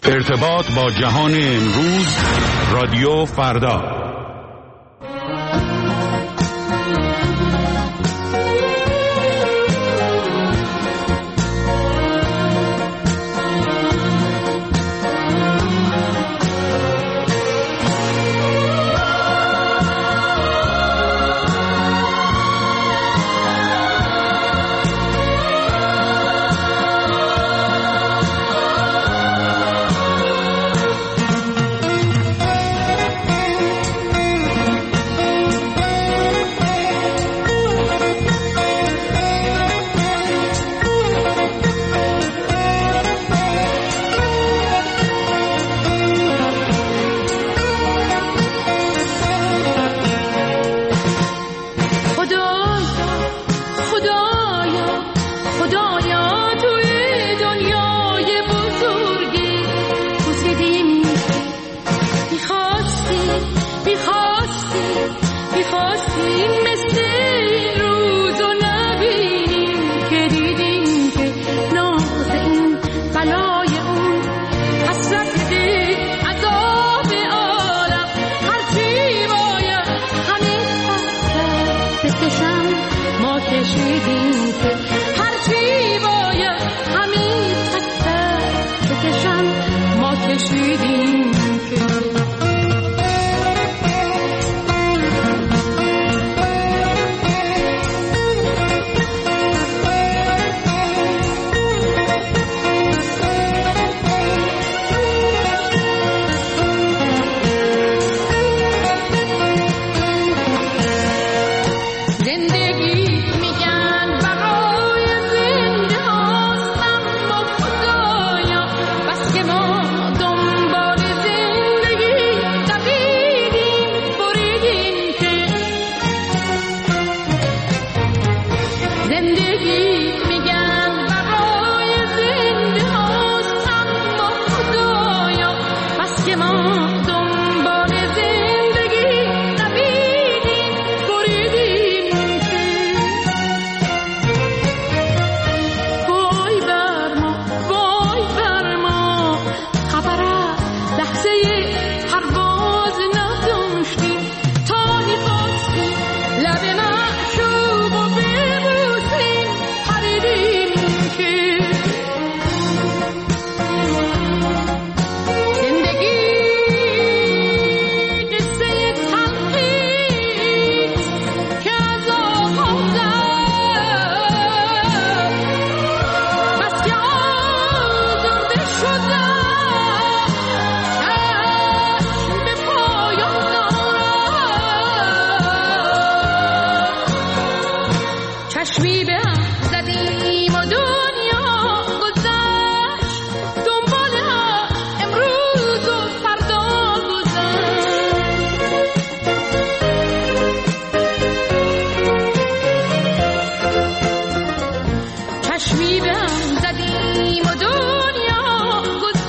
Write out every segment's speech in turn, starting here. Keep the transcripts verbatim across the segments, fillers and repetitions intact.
ارتباط با جهان امروز، رادیو فردا. چشمی به هم زدیم و دنیا گذشت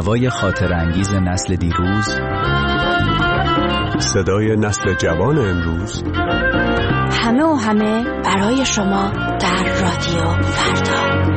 هوای خاطر انگیز نسل دیروز، صدای نسل جوان امروز، همه و همه برای شما در رادیو فردا.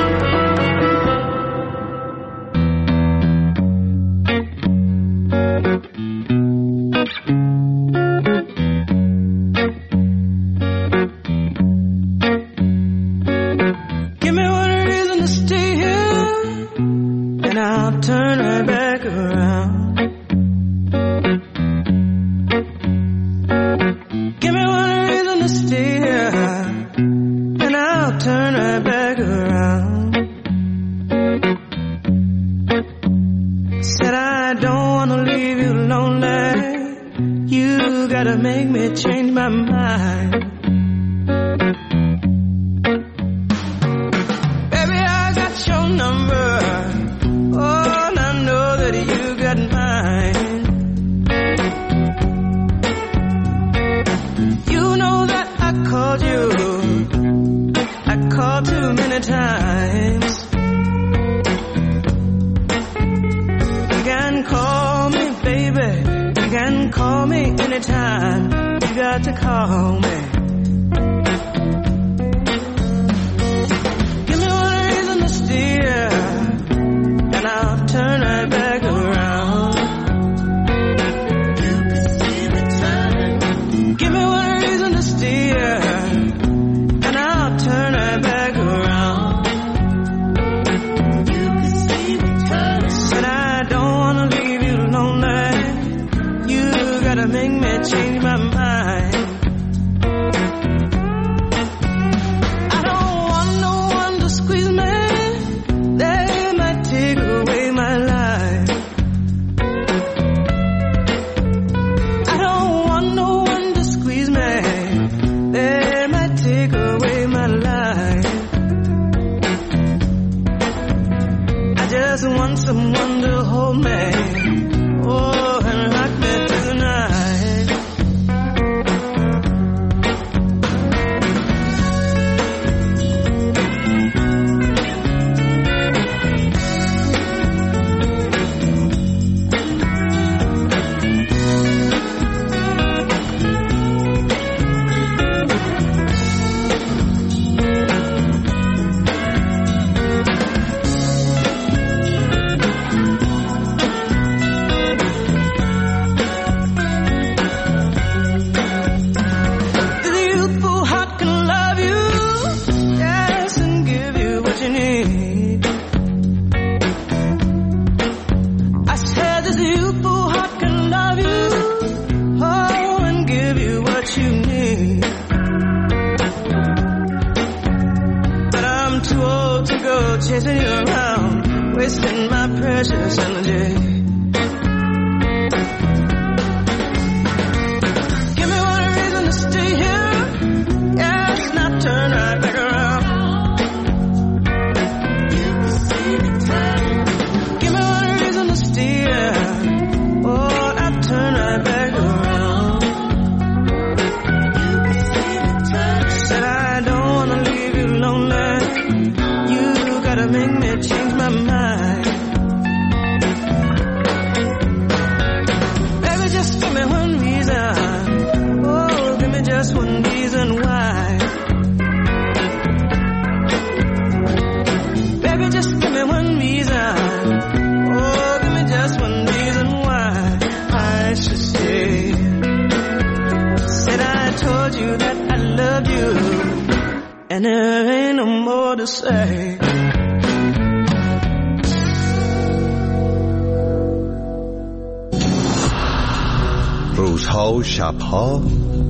روزها و شبها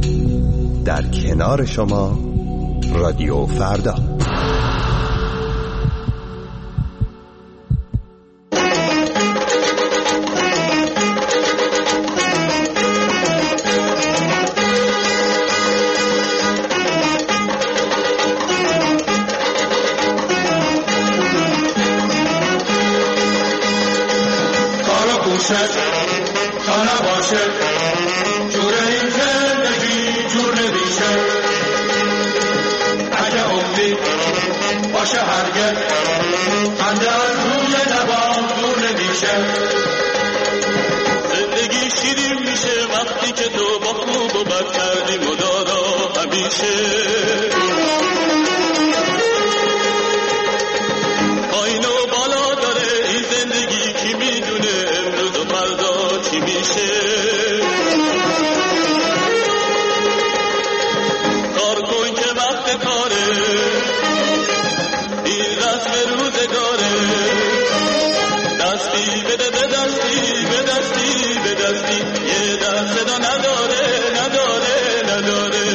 در کنار شما رادیو فردا. تا نباشه جور این زندگی جور نمیشه، اگه امید باشه هرگز خنده از روی لبام دور نمیشه. میشه پایین و بالا داره این زندگی کی میدونه امروز و فردا چی میشه کار کن که وقت کاره این رسم روزگاره دستی بده به دستی به دستی به دستی یه دست صدا نداره نداره نداره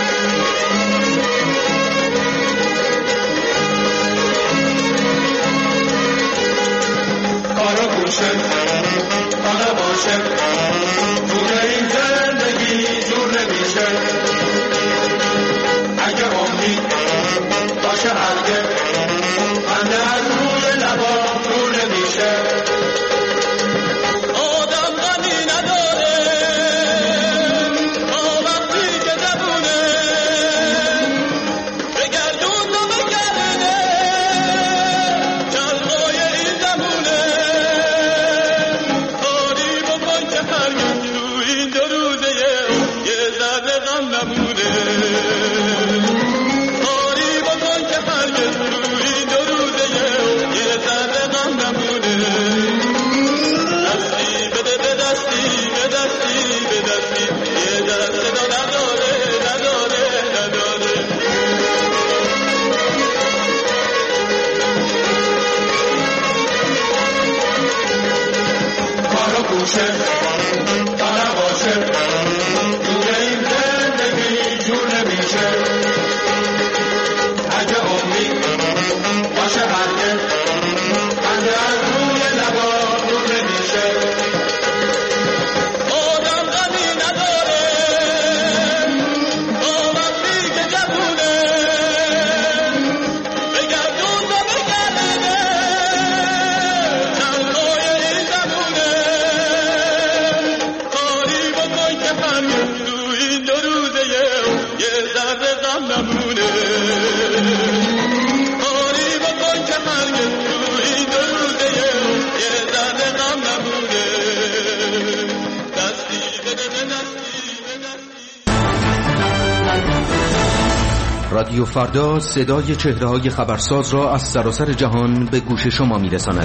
کارو گوشه کارو باشه جور این زندگی جور نمیشه اگه امید باشه هرگه خنده از روی لبا جور نمیشه آدم غمی نداره تا وقتی که جوونه بگردون تا بگرده چلقای این زمونه کاری بکن که هرگز تو این دو روزه یه ذره غم نمونه کاری بکن که هرگز تو این دو روزه یه ذره غم نمونه دستی بده به دستی به دستی به دستی یه دست صدا نداره نداره نداره کارو گوشه تا نباشه جور این زندگی جور نمیشه اگه امید باشه هرگز خنده از روی لبا جور نمیشه آدم غمی نداره تا وقتی که جوونه بگردون تا بگرده چلقای این زمونه کاری بکن که هرگز تو این دو روزه یه ذره غم نمونه کاری بکن که هرگز تو این دو روزه یه ذره غم نمونه دستی بده به دستی به دستی رادیو فردا صدای چهره‌های خبرساز را از سراسر جهان به گوش شما می‌رساند.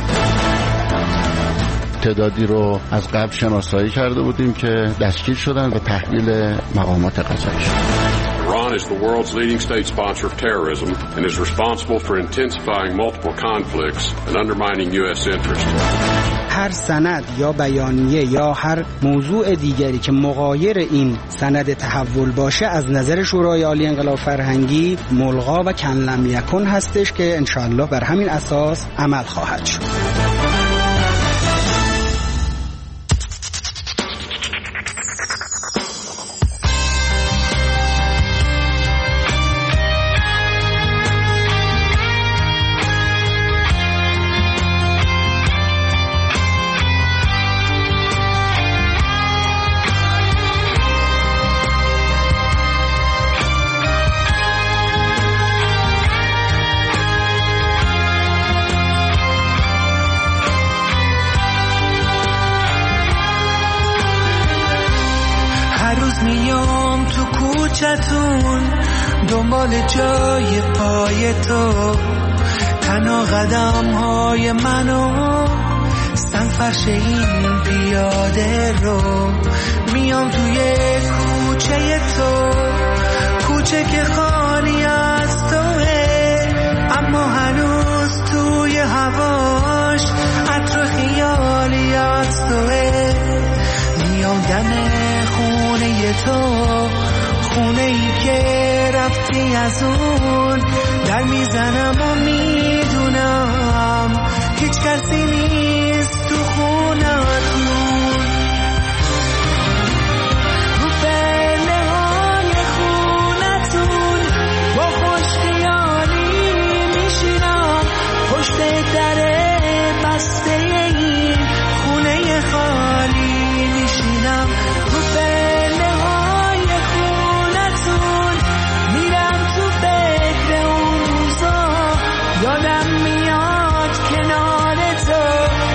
تعدادی رو از قبل شناسایی کرده بودیم که دستگیر شدن و تحویل مقامات قضایی شدن. Iran is the world's leading state sponsor of terrorism and is responsible for intensifying multiple conflicts and undermining U S interests. هر سند یا بیانیه یا هر موضوع دیگری که مغایر این سند تحول باشه از نظر شورای عالی انقلاب فرهنگی ملغا و کن لم یکن هستش که انشاءالله بر همین اساس عمل خواهد شد. میام تو کوچتون دنبال جای پای تو تنها قدم های منو سنفرش این پیاده رو میام توی کوچه تو کوچه که خالی از توه اما هنوز توی هواش عطر خیالی از توه میام دم خونه تو خونه ای که رفتی از اون در میزنم و میدونم هیچ کسی نیست تو خونتون رو پله های خونتون با خوشخیالی میشینم پشت در بسته این خونه خالی میشینم رو پله های خونتون میرم تو فکر اون روزا یادم میاد کنار تو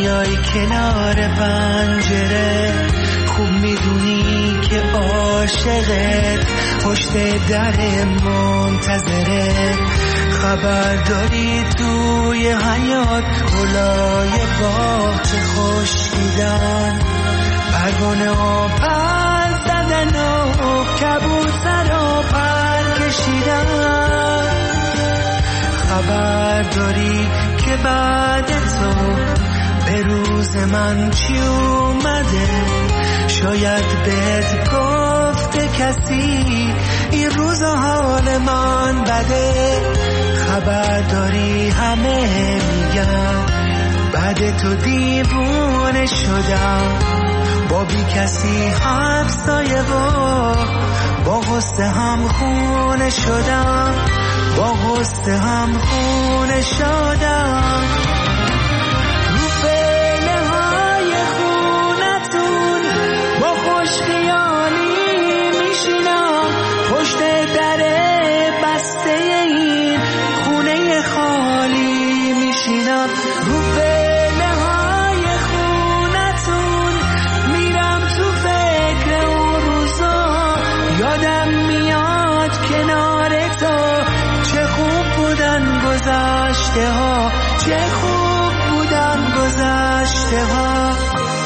میای کنار پنجره، خوب میدونی که عاشقت پشت در منتظره. خبر داری توی حیات گلای باغچه خشکیدن، پروانه ها پر زدن و کبوتر ها پر کشیدن. خبر داری که بعد تو به روز من چی اومده، شاید بهت گفته کسی این روز حال من بده. خبر داری همه میگن بعد تو دیوونه شدم، با بی کسی همسایه و با غصه هم خونه شدم، با غصه هم خونه شدم. رو پله های خونتون با خوش خیالی میشینم، پشت در بسته این خونه خالی میشینم. رو پله های خونتون میرم تو فکر اون روزا، یادم میاد کنار تو چه خوب بودن گذشته ها، چه خوب بودن گذشته ها.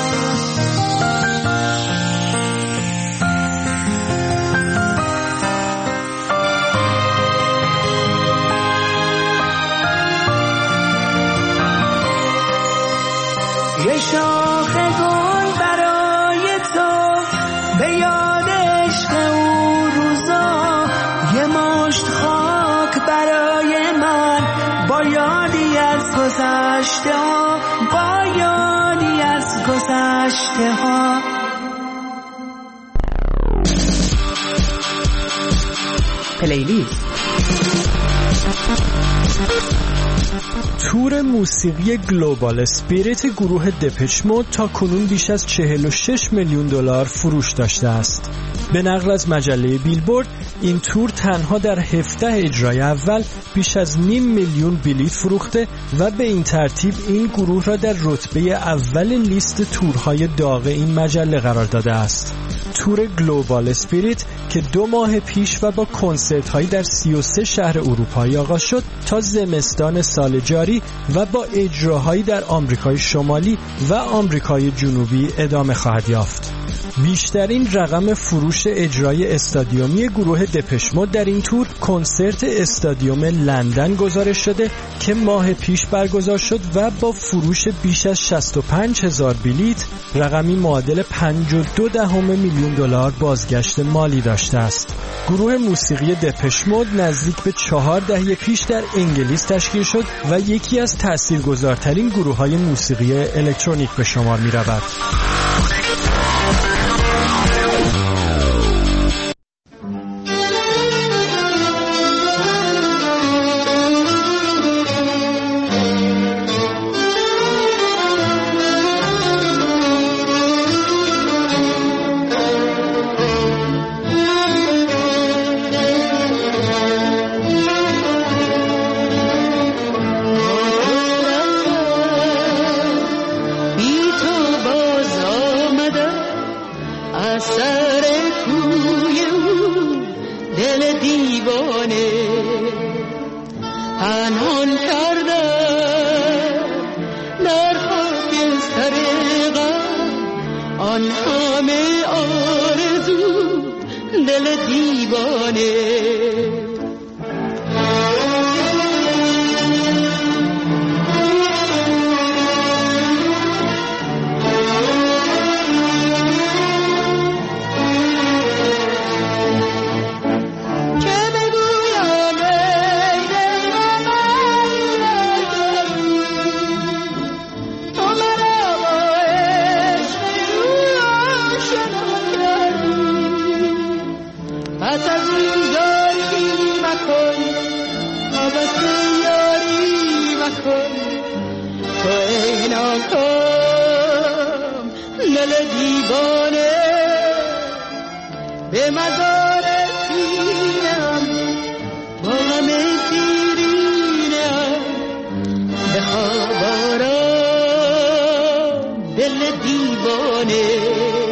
یه شاخ گل برای تو به یاد عشق اون روزا، یه مشت خاک برای من با یادی از گذشته ها، با یادی از گذشته ها. پلیلیست. تور موسیقی گلوبال اسپریت گروه دپش مود تا کنون بیش از چهل و شش میلیون دلار فروش داشته است. به نقل از مجله بیلبورد این تور تنها در هفده اجرای اول بیش از نیم میلیون بلیط فروخته و به این ترتیب این گروه را در رتبه اول لیست تورهای داغ این مجله قرار داده است. تور گلوبال اسپریت که دو ماه پیش و با کنسرت هایی در سی و سه شهر اروپایی آغاز شد تا زمستان سال جاری و با اجراهایی در آمریکای شمالی و آمریکای جنوبی ادامه خواهد یافت. بیشترین رقم فروش اجرای استادیومی گروه دپش مود در این تور کنسرت استادیوم لندن گزارش شده که ماه پیش برگزار شد و با فروش بیش از شصت و پنج هزار بلیط رقمی معادل پنج و دو دهم میلیون دلار بازگشت مالی داشته است. گروه موسیقی دپش مود نزدیک به چهار دهه پیش در انگلیس تشکیل شد و یکی از تاثیرگذارترین گروه‌های موسیقی الکترونیک به شمار می‌رود. دل دیوانه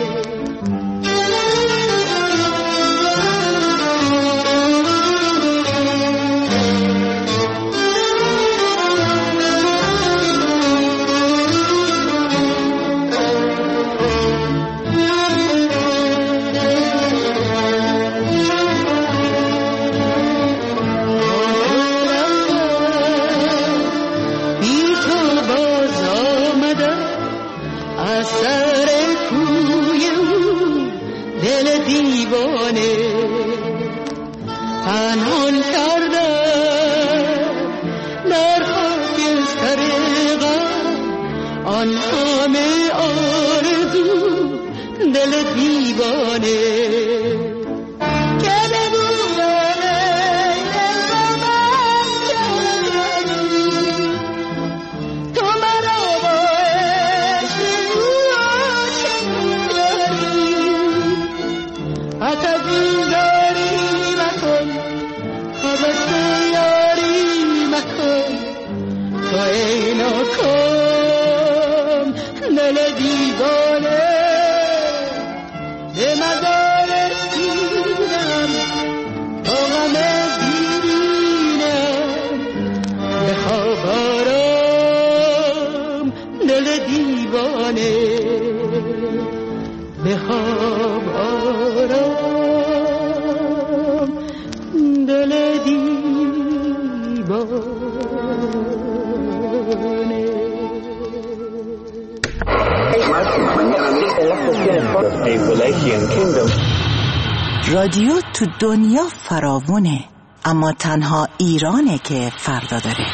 رادیو تو دنیا فراوونه، اما تنها ایرانه که فردا داره.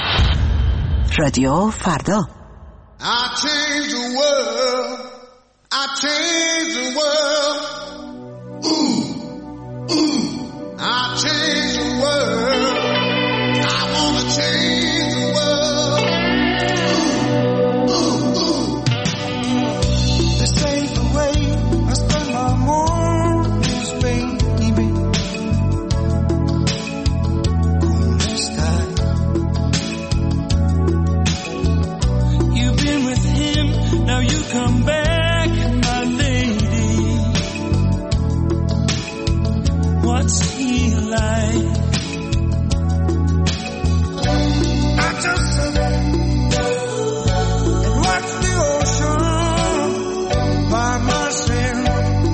رادیو فردا. I change the world, I change the world, ooh, ooh, I change the world, I wanna change the world, ooh, ooh, ooh. This ain't the way I spend my mornings, baby. Cool sky. You've been with him, now you come back, my lady. What's he like? I just sit and watch the ocean by myself,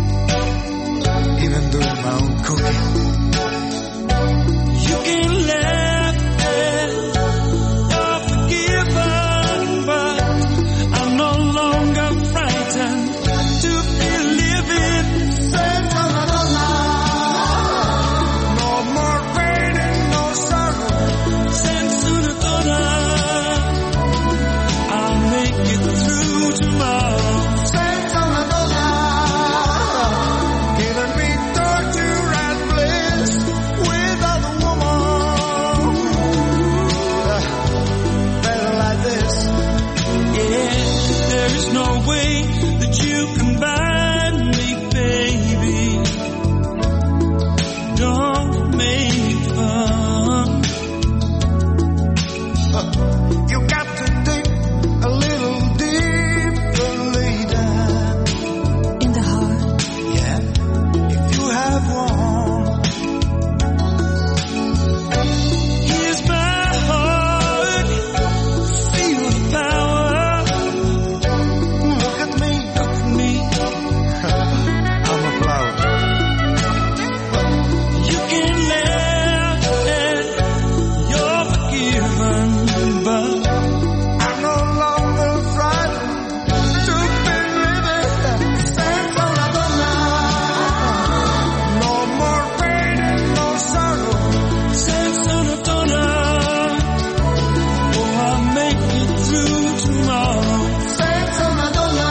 even doing my own cooking. You can laugh at you're forgiven, but I'm no longer frightened to be living. No more pain and no sorrow. Senza donna, I'll make it through tomorrow. Senza donna, giving me torture and bliss without a woman better like this. Yeah, there is no way that you can bind me, baby. Don't make fun. You got to dig a little deeper later. In the heart? Yeah, if you have one. Here's my heart, feel the power. Look at me, look at me. I'm a flower. You can laugh and you're forgiven, but I'm no longer frightened to be living. Senza una donna, no more pain and no sorrow. Senza una donna, oh, I'll make it through tomorrow. Senza una donna,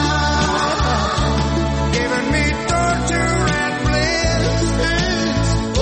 giving me torture and bliss. Oh,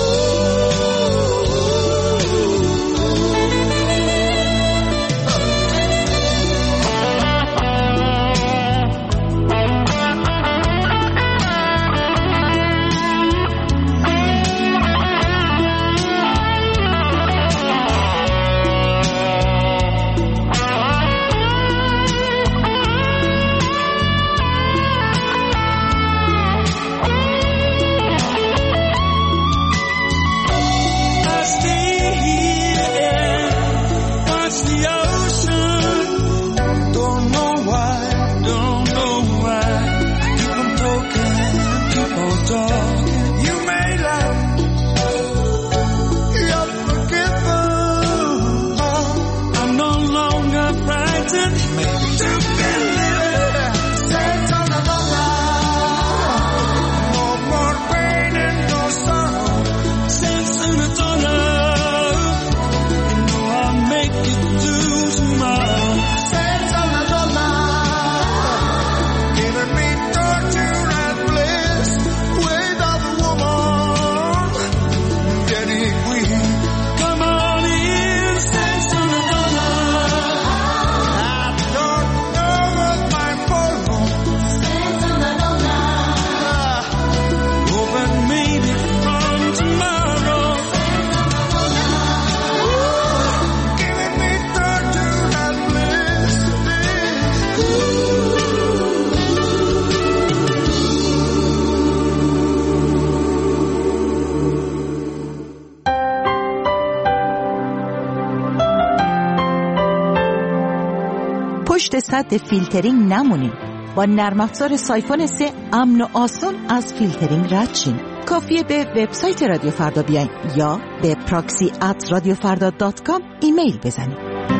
پشت سد فیلترینگ نمونین. با نرم افزار سایفون سه امن و آسون از فیلترینگ رد شین. کافیه به وبسایت رادیو فردا بیاین یا به پراکسی ات رادیو فردا دات کام ایمیل بزنید.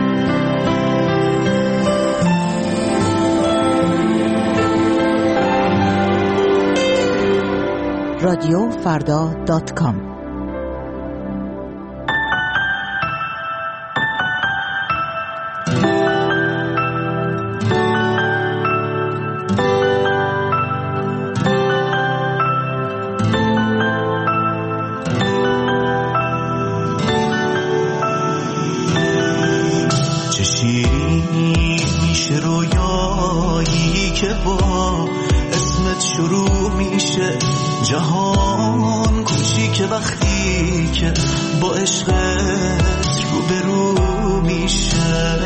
رادیو فردا دات کام. جهان کوچیک وقتی که با عشقت روبرو میشه،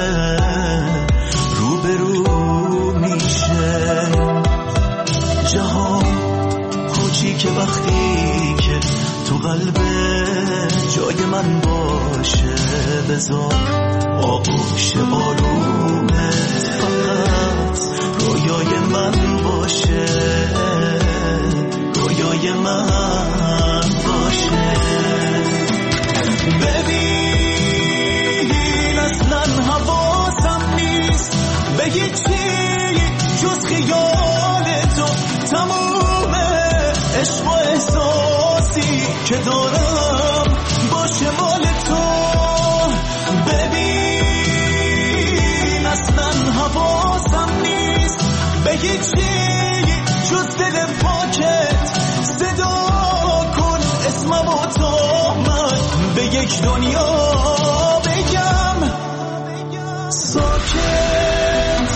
روبرو میشه. جهان کوچیک وقتی که تو قلب جای من باشه. بذار آغوش آرومت فقط رویای من باشه، رویای من باشه. ببین اصلا حواسم نیست به هیچی جز خیال تو. تموم عشق و احساسی که دارم باشه مال تو. ببین اصلا حواسم نیست به هیچی جز دل پاکت. صدا کن اسمم و تا من به یک دنیا بگم ساکت.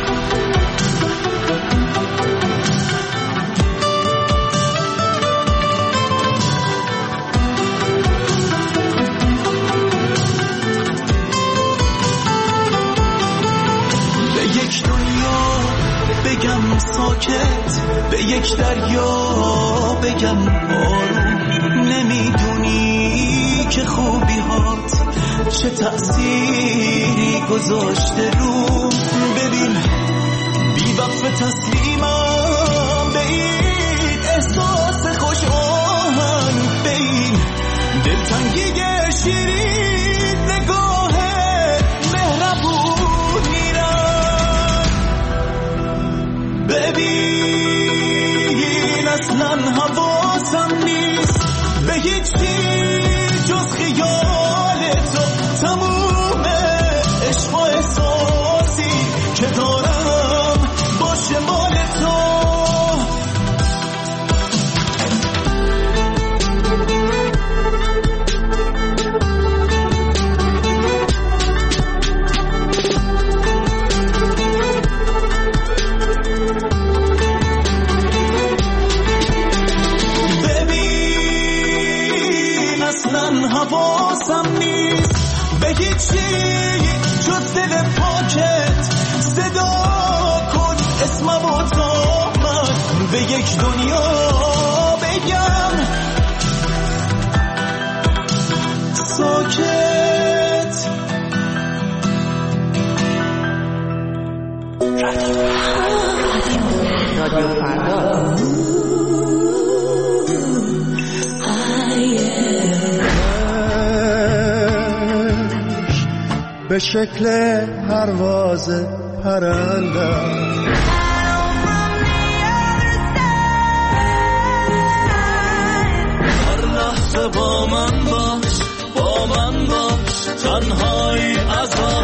به یک دنیا بگم ساکت، به یک دریا بگم آروم. نمیدونی که خوبی هات چه تأثیری گذاشته روم. ببین بی وقف تسلیمم به این احساس خوش آهنگ، به این دلتنگی شیرین نگاه مهربون میرم. ببین اصلا حواسم نیست به هیچی جز خیال تو. تموم عشق و احساسی که دارم باشه مال تو. حواسم نیست به هیچی جز دل پاکت. صدا کن اسمم و تا من به یک دنیا بگم ساکت. رادیو فردا. به شکل پرواز پرنده هر لحظه با من باش، با من باش، تنهایی عذاب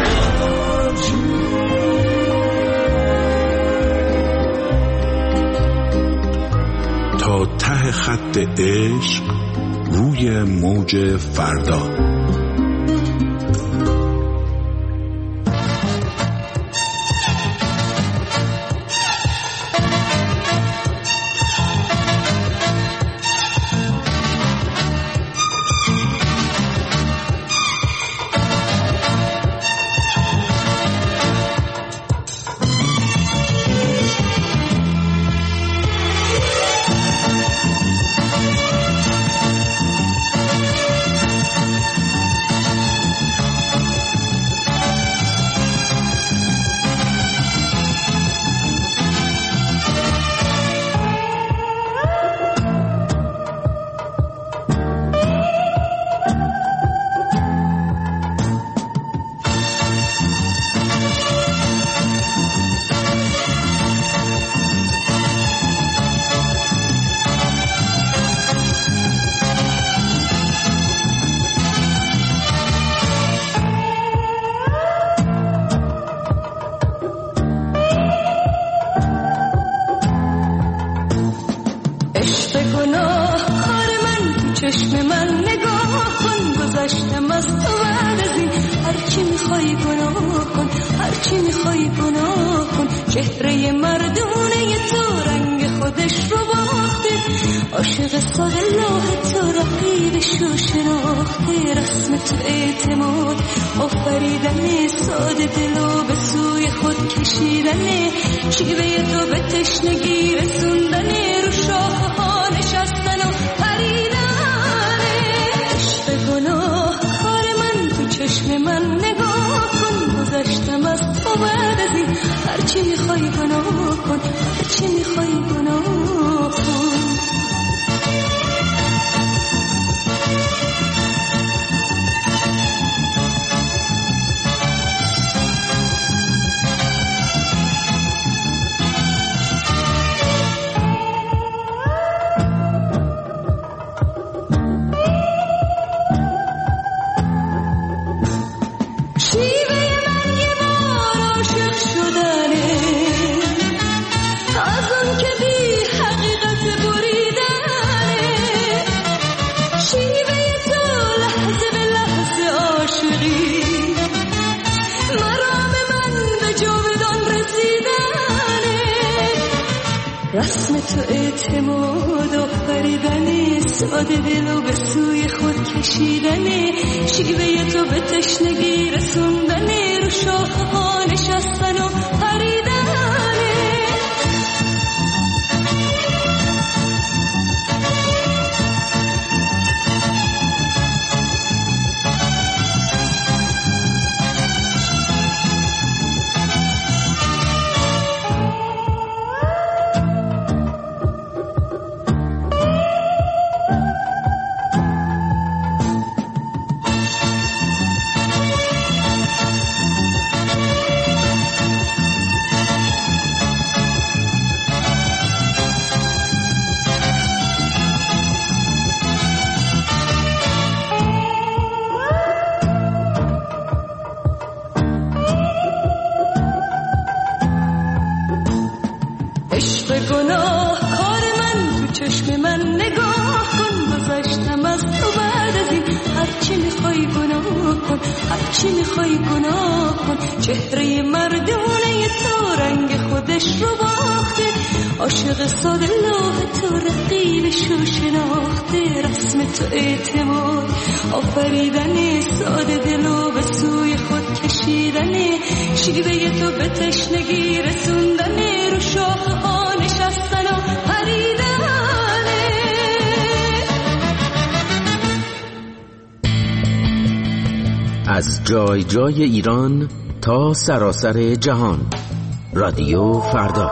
تا ته خط عشق روی موج فردا. چشم من نگاه کن، گذشتم از تو بعد از این. هرچی میخوای گناه کن، هرچی میخوای گناه کن. چهره مردونه تو رنگ خودش رو باخته، عاشق ساده لاه تو رقیبش رو شناخته. رسم تو اعتماد آفریدن، ساده دلو به سوی خود کشیدن. شیوه تو به تشنگی رسوندن، رو شاخه ها نشستن و پریدن. عشق گناه کار من، تو چشم من نگاه کن، گذشتم از تو بعد از این. هرچی میخوای گناه کن، هرچی میخوای گناه کن. رسم تو اعتماد آفریدن، ساده دلو به سوی خود کشیدن. شیوه تو به تشنگی رسوندن، رو شاخه ها نشستن و پریدن. هرچی میخوای گناه کن. چهره مردونه تو رنگ خودش رو باخته، عاشق ساده لوح تو رقیبش رو شناخته. رسم تو اعتماد آفریدن، ساده دلو به سوی خود کشیدن. شیوه تو به تشنگی رسوندن، رو شاخه ها نشستن و پریدن. از جای جای ایران تا سراسر جهان، رادیو فردا.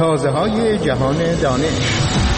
تازه های جهان دانش.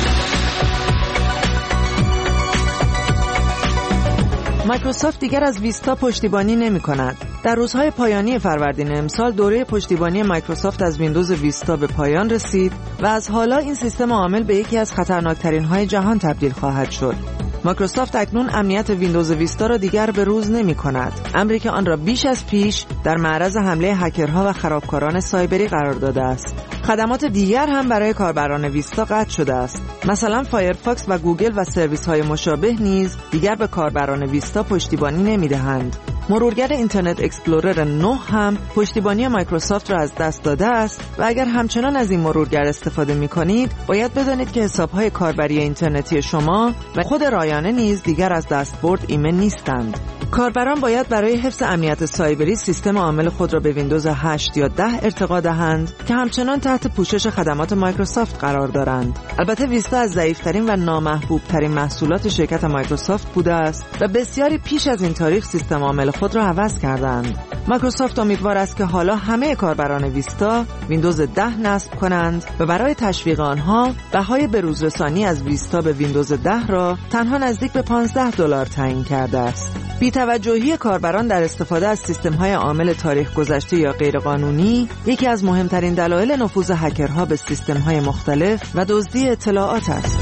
مایکروسافت دیگر از ویستا پشتیبانی نمی کند. در روزهای پایانی فروردین امسال دوره پشتیبانی مایکروسافت از ویندوز ویستا به پایان رسید و از حالا این سیستم عامل به یکی از خطرناکترین های جهان تبدیل خواهد شد. مایکروسافت اکنون امنیت ویندوز ویستا را دیگر به روز نمی کند، امری که آن را بیش از پیش در معرض حمله هکرها و خرابکاران سایبری قرار داده است. خدمات دیگر هم برای کاربران ویستا قطع شده است. مثلا فایرفاکس و گوگل و سرویس های مشابه نیز دیگر به کاربران ویستا پشتیبانی نمی دهند. مرورگر اینترنت اکسپلورر نه هم پشتیبانی مایکروسافت را از دست داده است و اگر همچنان از این مرورگر استفاده می کنید باید بدانید که حساب‌های کاربری اینترنتی شما و خود رایانه نیز دیگر از دستبرد ایمن نیستند. کاربران باید برای حفظ امنیت سایبری سیستم عامل خود را به ویندوز هشت یا ده ارتقا دهند که همچنان تحت پوشش خدمات مایکروسافت قرار دارند. البته ویستا از ضعیف‌ترین و نامحبوب‌ترین محصولات شرکت مایکروسافت بوده است و بسیاری پیش از این تاریخ سیستم عامل خود را عوض کردند. مایکروسافت امیدوار است که حالا همه کاربران ویستا ویندوز ده نصب کنند و برای تشویق آنها بهای بروزرسانی از ویستا به ویندوز ده را تنها نزدیک به پانزده دلار تعیین کرده است. بی‌توجهی کاربران در استفاده از سیستم‌های عامل تاریخ گذشته یا غیرقانونی یکی از مهمترین دلایل نفوذ هکرها به سیستم‌های مختلف و دزدی اطلاعات است.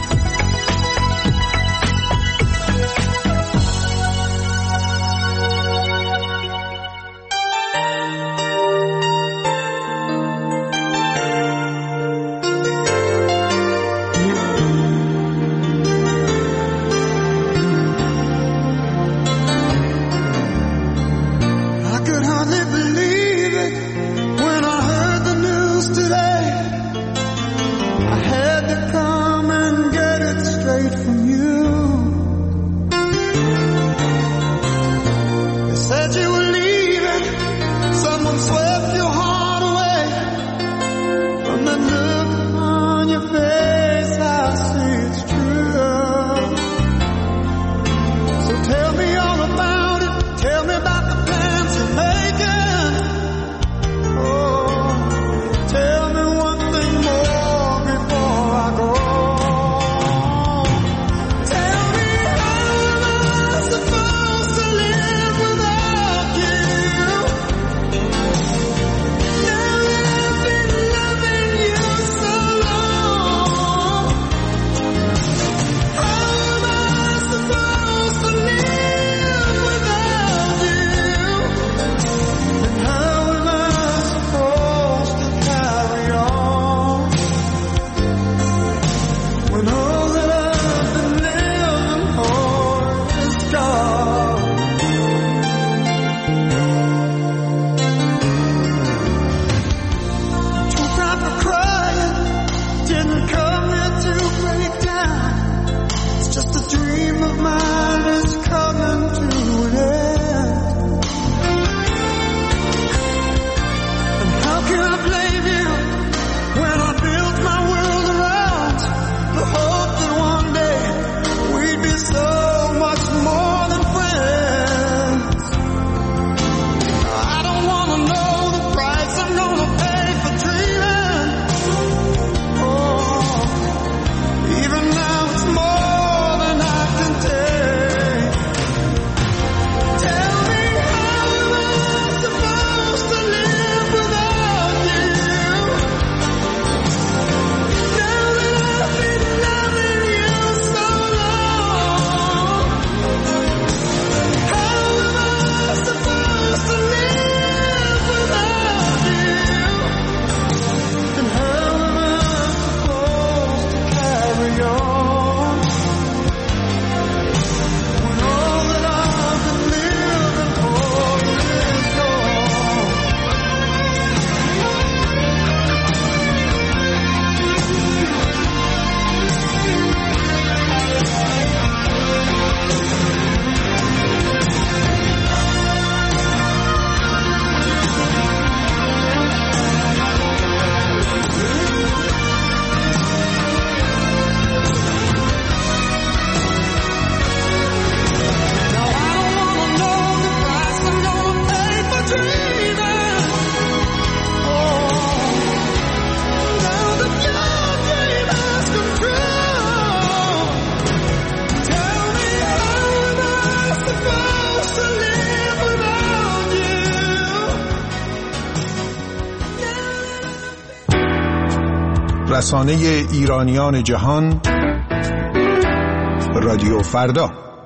Come and رسانه ایرانیان جهان، رادیو فردا.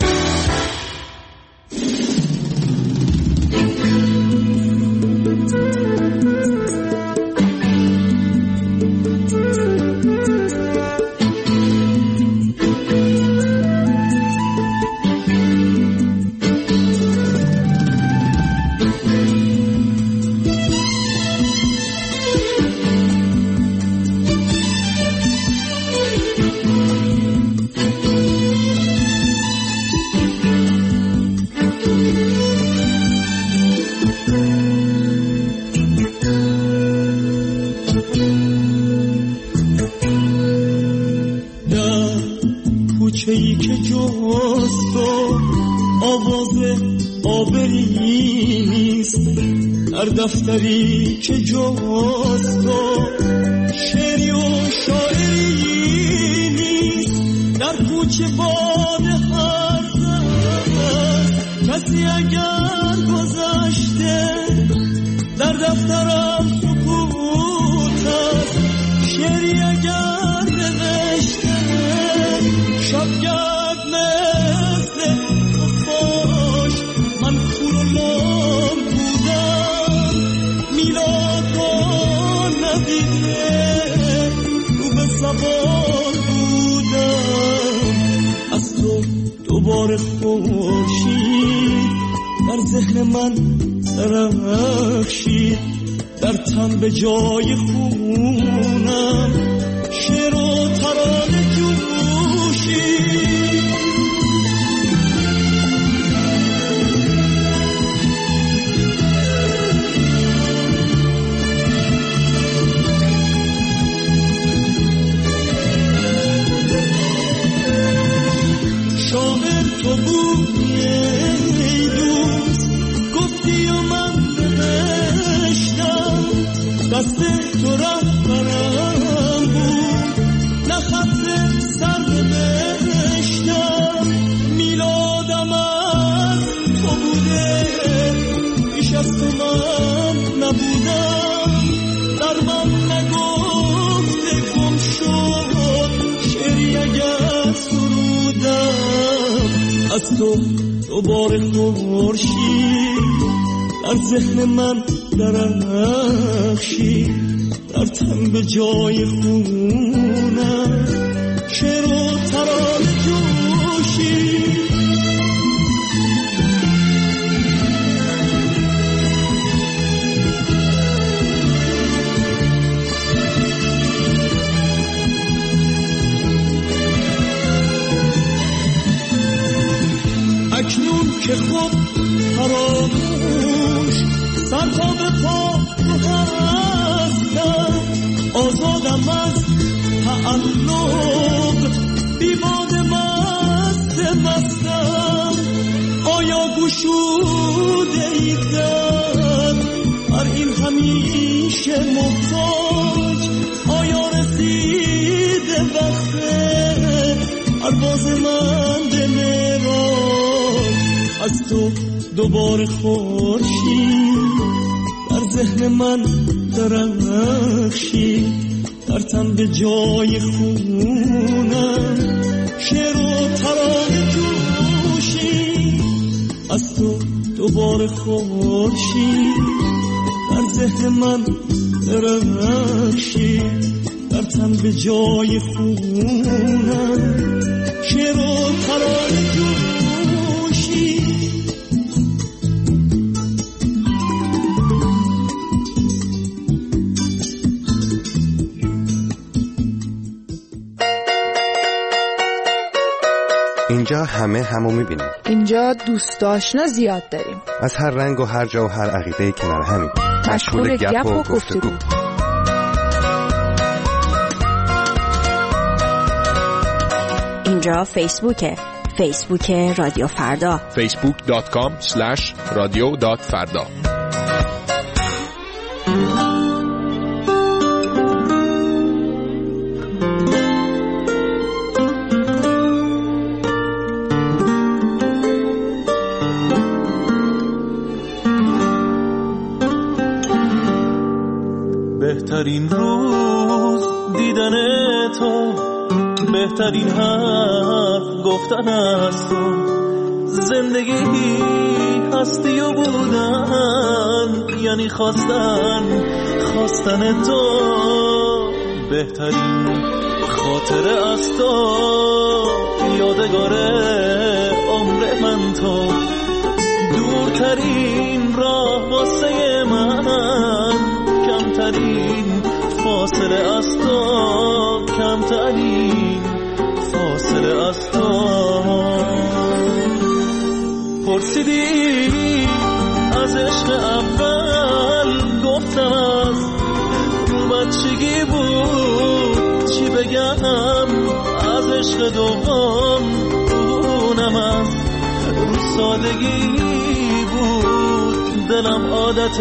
دفتری که جواز تو شعری و شاعری نیست، در کوچه باد هر زن کسی اگر گذشته، در دفترم سکوت است، شعری اگر نوشته، شبگرد مثل خفاش من کور و لام بودم، میلاد کن ندیده رو به زبان بودم، از تو دوباره خورشید در ذهن من درخشید، در تن به جای خونم شعر و ترانه جوشید. شاعر تو بودی ای دوست، گفتی و من نوشتم، دست تو رهبرم بود، نه خط سر نوشتم، میلادم از تو بوده، بیش از تو من نبودم، در من نگفته گم شد شعری اگر سرودم، از تو دوباره خورشید در ذهن من درخشید، در تن به جای خونم شعر و ترانه جوشید. اکنون که خود فراموش سرها به پا هستم، آزادم از تعلق بیباد مست مستم، آیا گشوده ایدن هر این همیشه محتاج، آیا رسیده وقت پرواز من به معراج، از تو دوباره خورشید در ذهن من درخشید، در تن به جای خونم شعر و ترانه جوشید، از تو دوباره خورشید در ذهن من درخشید، در تن به جای خونم شعر و ترانه جوشید. اینجا همه همو میبینیم. اینجا دوست آشنا زیاد داریم. از هر رنگ و هر جا و هر عقیده کنار همیم. مشغول گپ و گفتگو. اینجا فیسبوکه. فیسبوک رادیو فردا. فیسبوک دات کام اسلش رادیو دات فردا. بهترین روز دیدن تو، بهترین حرف گفتن از تو، زندگی هستی و بودن یعنی خواستن خواستن تو، بهترین خاطره از تو، یادگار عمر من تو، دورترین راه واسه من، کمترین فاصله از تو، کمترین فاصله از تو. پرسیدی از عشق اول، گفتم از رو بچگی بود، چی بگم از عشق دوم، اونم از رو سادگی بود، دلم عادت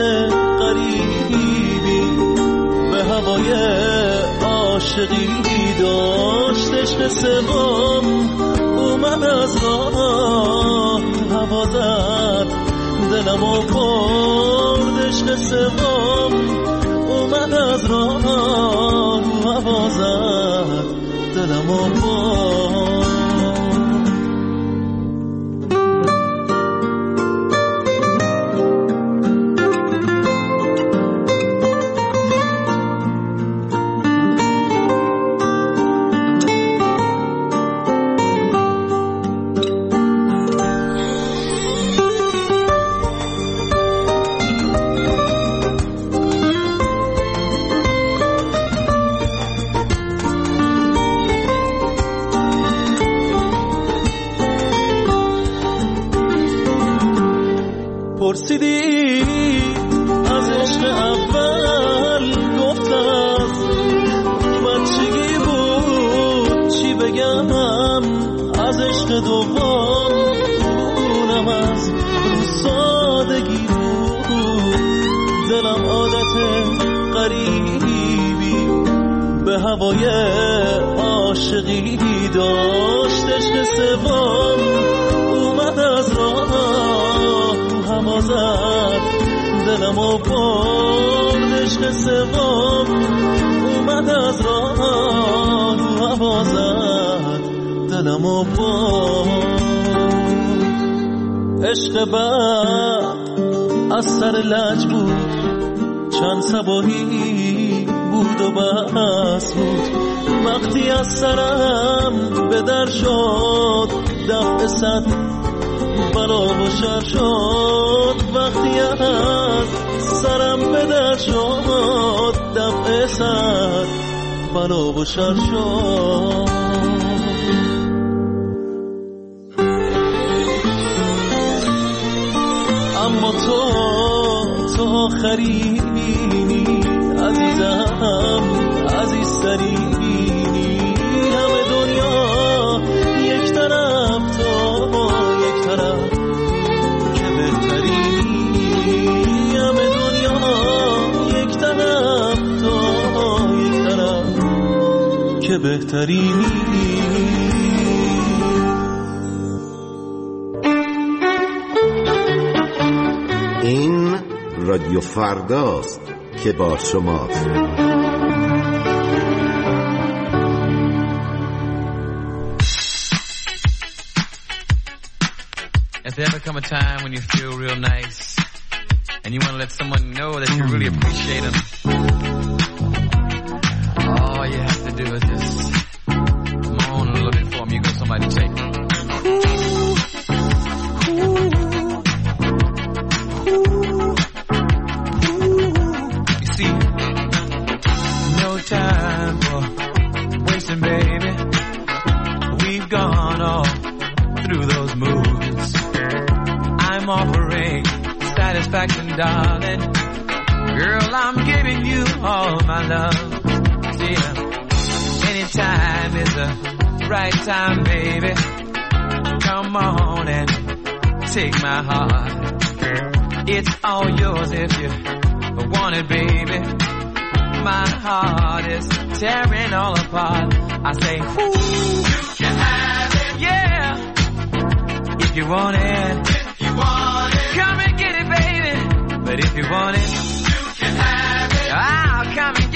غریبی به هوای عاشقی داشت، عشق سوم اومد از راه هوا زد دلمو برد، عشق سوم اومد از راه هوا زد دلمو برد. پرسیدی از عشق اول، گفتم از بچگی بود، چی بگم از عشق دوم، اونم از سادگی بود، دلم عادت غریبی به هوای عاشقی داشت، عشق سوم اومد از راه هوا زد دلمو برد، عشق سوم اومد از راه هوا زد دلمو برد. عشق بعد از سر لج بود، چند صباحی بود و بس بود، وقتی از سرم به در شد دفع صد بلا و شر شد، وقتی از سرم به در شد دفع صد بلا و شر شد. اما تو تو آخرینی عزیزم، عزیزترینی، همه دنیا یک طرف تو یک طرف که بهترینی، همه دنیا یک طرف تو یک طرف که بهترینی. این رادیو فرداست که با شماست. If there ever come a time when you feel real nice and you want to let someone know that you really appreciate them, all you have to do is just moan a little bit for me. You got somebody take it. You see, no time for wasting, baby. We've gone all through those moves. I'm offering satisfaction, darling. Girl, I'm giving you all my love. Yeah, anytime is the right time, baby. Come on and take my heart. It's all yours if you want it, baby. My heart is tearing all apart. I say, ooh, you can have it. Yeah, if you want it. If you want it. Come and get it, baby. But if you want it, you can have it. I'll come and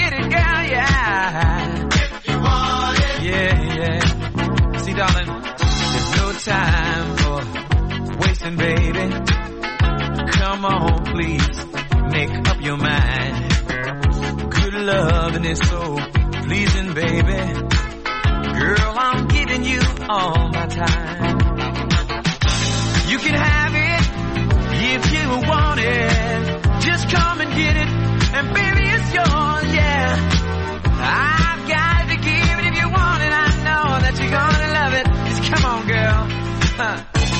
loving is so pleasing, baby. Girl, I'm giving you all my time. You can have it if you want it. Just come and get it, and baby, it's yours, yeah. I've got to give it if you want it. I know that you're gonna love it. Just come on, girl. Huh.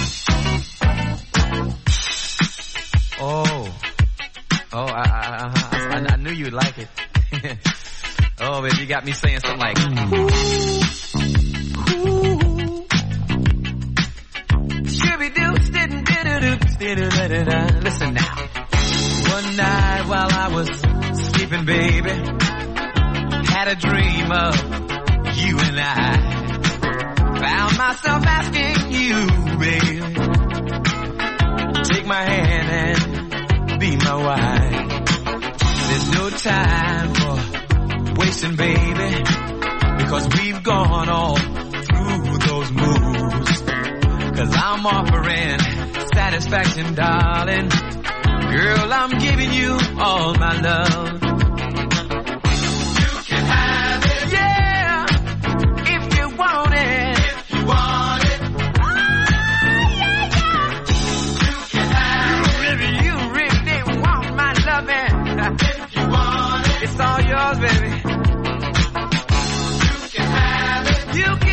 Oh, oh, I, I, I, I knew you'd like it. Oh, baby, you got me saying something like, ooh, ooh. Listen now. One night while I was sleeping, baby, had a dream of you and I. Found myself asking you, baby, take my hand and be my wife. There's no time for wasting, baby, because we've gone all through those moves. Cause I'm offering satisfaction, darling. Girl, I'm giving you all my love. You can have it. Yeah, if you want it. If you want it. Oh, yeah, yeah. You can have you it. Really, you really want my loving. If you want it. It's all yours, baby. You can have it. You can